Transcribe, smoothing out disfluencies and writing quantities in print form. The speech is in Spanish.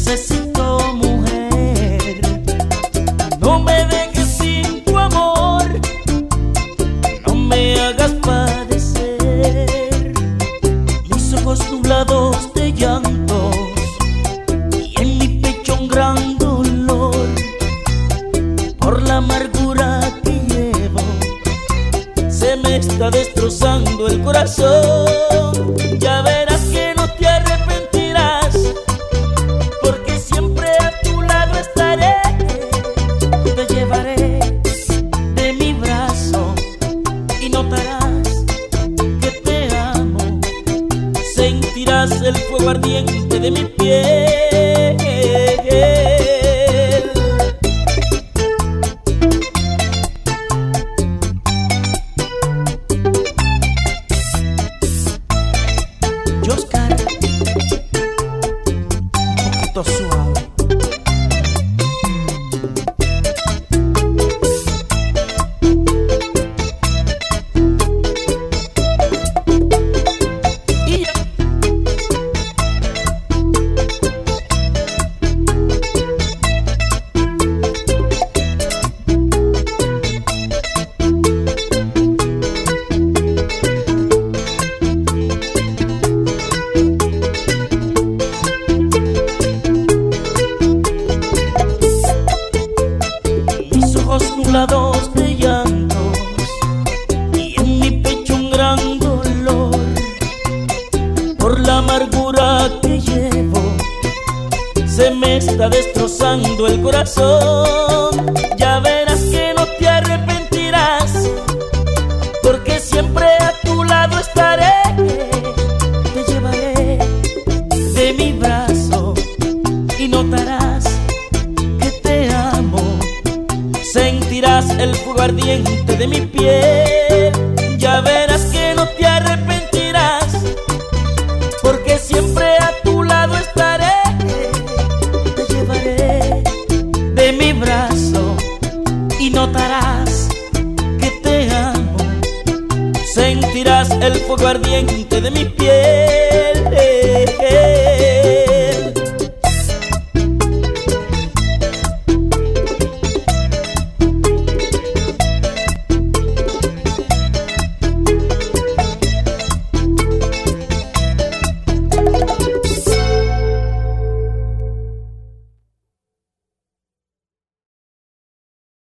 necesito, mujer. No me dejes sin tu amor, no me hagas padecer mis ojos nublados de llantos y en mi pecho un gran dolor por la amargura que llevo. Se me está destrozando el corazón. Ya verás que no te arrepentirás, porque siempre a tu lado estaré. Te llevaré de mi brazo y notarás que te amo. Sentirás el fuego ardiente de mi piel. Oscar, un poquito suave. Y ya. Nublados de llantos y en mi pecho un gran dolor por la amargura que llevo. Se me está destrozando el corazón. Ya verás que no te arrepentirás, porque siempre a tu lado estaré. Te llevaré de mi brazo y notarás que te amo. Sentirás el fuego ardiente de mi piel. Ya verás que no te arrepentirás, porque siempre a tu lado estaré. Te llevaré de mi brazo y notarás que te amo. Sentirás el fuego ardiente de mi piel.